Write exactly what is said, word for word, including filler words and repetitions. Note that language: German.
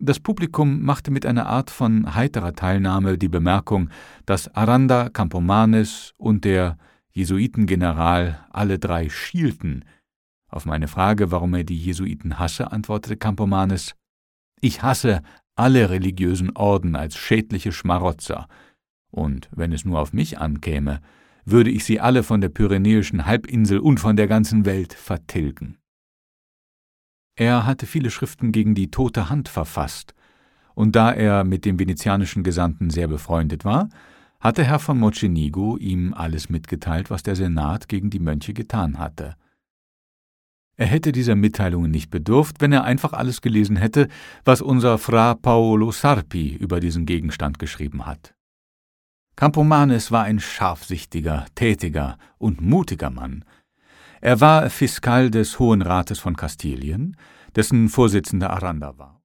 Das Publikum machte mit einer Art von heiterer Teilnahme die Bemerkung, dass Aranda, Campomanes und der Jesuitengeneral alle drei schielten. Auf meine Frage, warum er die Jesuiten hasse, antwortete Campomanes: »Ich hasse alle religiösen Orden als schädliche Schmarotzer, und wenn es nur auf mich ankäme, würde ich sie alle von der Pyrenäischen Halbinsel und von der ganzen Welt vertilgen.« Er hatte viele Schriften gegen die Tote Hand verfasst, und da er mit dem venezianischen Gesandten sehr befreundet war, hatte Herr von Mocenigo ihm alles mitgeteilt, was der Senat gegen die Mönche getan hatte. Er hätte dieser Mitteilungen nicht bedurft, wenn er einfach alles gelesen hätte, was unser Fra Paolo Sarpi über diesen Gegenstand geschrieben hat. Campomanes war ein scharfsichtiger, tätiger und mutiger Mann. Er war Fiskal des Hohen Rates von Kastilien, dessen Vorsitzender Aranda war.